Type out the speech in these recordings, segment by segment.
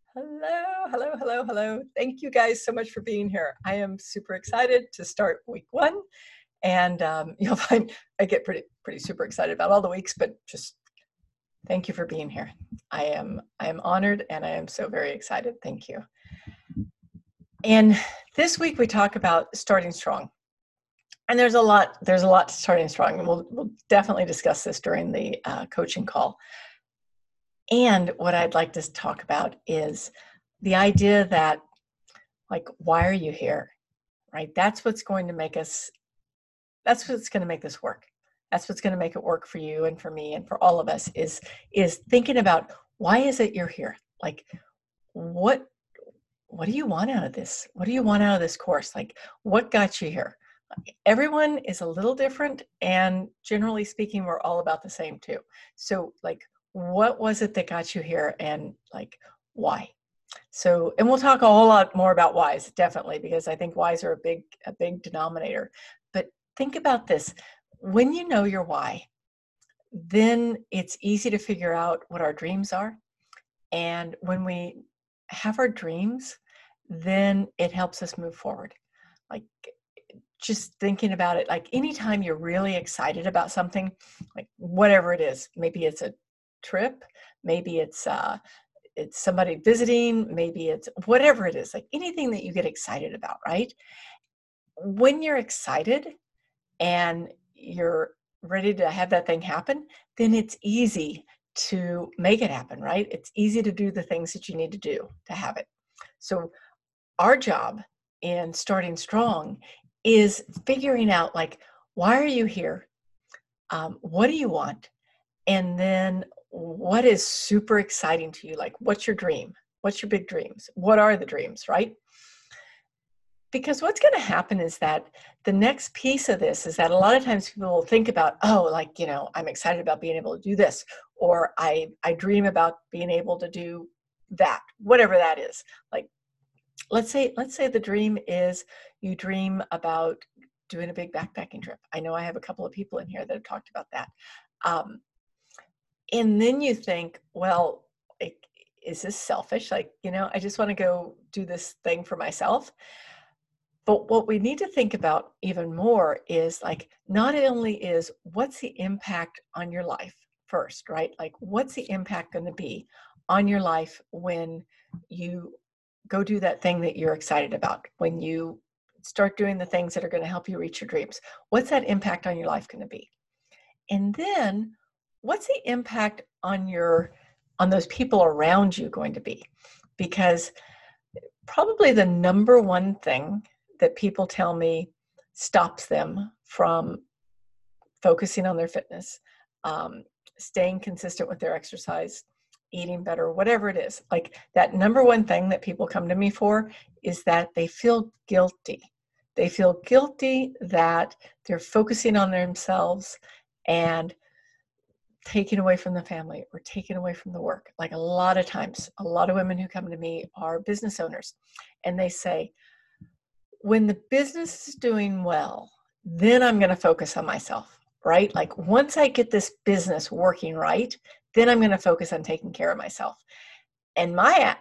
Hello, hello, hello, hello. Thank you guys so much for being here. I am super excited to start week one. And you'll find I get pretty super excited about all the weeks, but just thank you for being here. I am honored and I am so very excited. Thank you. And this week we talk about starting strong. And there's a lot to starting strong, and we'll definitely discuss this during the coaching call. And what I'd like to talk about is the idea that, like, why are you here? Right? That's what's going to make this work. That's what's going to make it work for you and for me and for all of us is thinking about, why is it you're here? Like, what do you want out of this? What do you want out of this course? Like, what got you here? Everyone is a little different, and generally speaking, we're all about the same too. So, like, what was it that got you here, and like, why? So, and we'll talk a whole lot more about whys, definitely, because I think whys are a big denominator. But think about this. When you know your why, then it's easy to figure out what our dreams are. And when we have our dreams, then it helps us move forward. Like, just thinking about it, like, anytime you're really excited about something, like whatever it is, maybe it's a trip, maybe it's somebody visiting, maybe it's whatever it is, like anything that you get excited about, right? When you're excited and you're ready to have that thing happen, then it's easy to make it happen, right? It's easy to do the things that you need to do to have it. So our job in starting strong is figuring out, like, why are you here? What do you want? And then what is super exciting to you? Like, what's your dream? What's your big dreams? What are the dreams, right? Because what's going to happen is that the next piece of this is that a lot of times people will think about, oh, like, I'm excited about being able to do this, or I dream about being able to do that, whatever that is. Like, let's say the dream is you dream about doing a big backpacking trip. I know I have a couple of people in here that have talked about that. And then you think, well, is this selfish? Like, I just want to go do this thing for myself. But what we need to think about even more is, like, not only is what's the impact on your life first, right? Like, what's the impact going to be on your life when you go do that thing that you're excited about, when you start doing the things that are going to help you reach your dreams? What's that impact on your life going to be? And then what's the impact on those people around you going to be? Because probably the number one thing that people tell me stops them from focusing on their fitness, staying consistent with their exercise, eating better, whatever it is, like, that number one thing that people come to me for is that they feel guilty. They feel guilty that they're focusing on themselves and taken away from the family or taken away from the work. Like, a lot of times, a lot of women who come to me are business owners, and they say, when the business is doing well, then I'm going to focus on myself, right? Like, once I get this business working right, then I'm going to focus on taking care of myself. And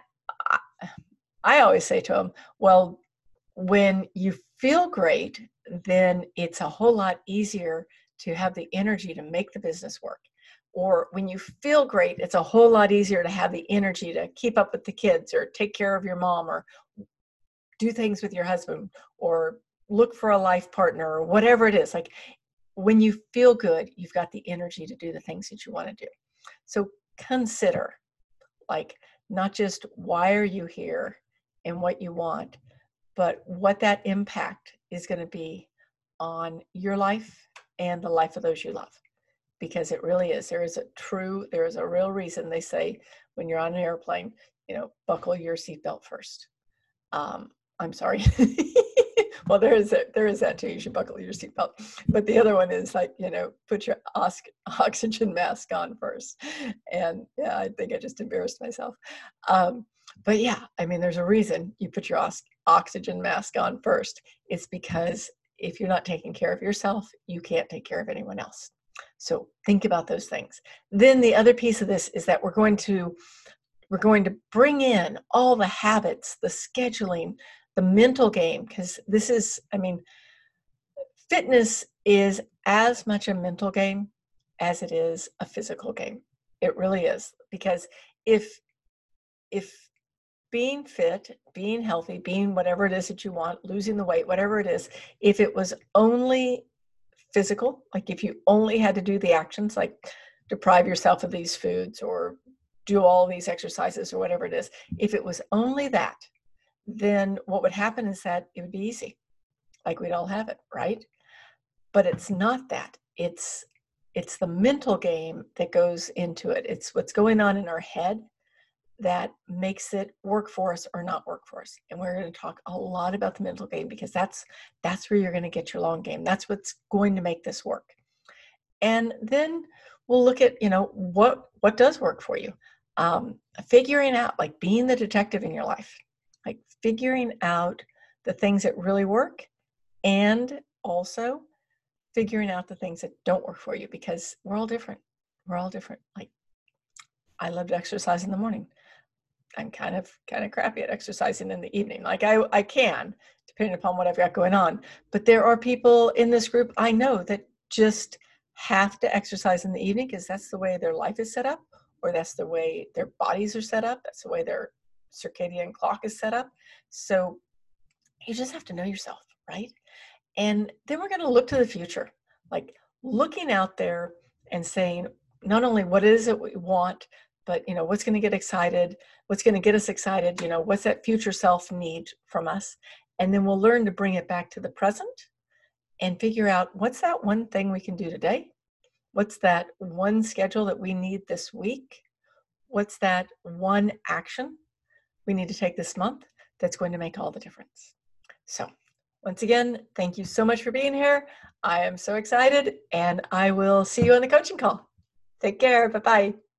I always say to them, well, when you feel great, then it's a whole lot easier to have the energy to make the business work. Or when you feel great, it's a whole lot easier to have the energy to keep up with the kids or take care of your mom or do things with your husband or look for a life partner or whatever it is. Like, when you feel good, you've got the energy to do the things that you want to do. So consider, like, not just why are you here and what you want, but what that impact is going to be on your life and the life of those you love. Because it really is. There is a real reason they say when you're on an airplane, buckle your seatbelt first. I'm sorry. Well, there is that too. You should buckle your seatbelt. But the other one is, like, put your oxygen mask on first. And yeah, I think I just embarrassed myself. But yeah, I mean, there's a reason you put your oxygen mask on first. It's because if you're not taking care of yourself, you can't take care of anyone else. So think about those things. Then the other piece of this is that we're going to We're going to bring in all the habits, the scheduling, the mental game, because this is, I mean, fitness is as much a mental game as it is a physical game. It really is, because if being fit, being healthy, being whatever it is that you want, losing the weight, whatever it is, if it was only physical, like if you only had to do the actions, like deprive yourself of these foods or do all these exercises or whatever it is, if it was only that, then what would happen is that it would be easy. Like we'd all have it, right? But it's not that. It's the mental game that goes into it. It's what's going on in our head that makes it work for us or not work for us. And we're going to talk a lot about the mental game, because that's where you're going to get your long game. That's what's going to make this work. And then we'll look at, what does work for you. Figuring out, like being the detective in your life, like figuring out the things that really work, and also figuring out the things that don't work for you, because we're all different. We're all different. Like I love to exercise in the morning. I'm kind of crappy at exercising in the evening. Like I can, depending upon what I've got going on. But there are people in this group I know that just have to exercise in the evening because that's the way their life is set up, or that's the way their bodies are set up. That's the way their circadian clock is set up. So you just have to know yourself, right? And then we're going to look to the future, like looking out there and saying, not only what is it we want, but what's going to get excited, what's going to get us excited, what's that future self need from us. And then we'll learn to bring it back to the present and figure out what's that one thing we can do today, what's that one schedule that we need this week, what's that one action we need to take this month that's going to make all the difference. So once again, thank you so much for being here. I am so excited, and I will see you on the coaching call. Take care. Bye-bye.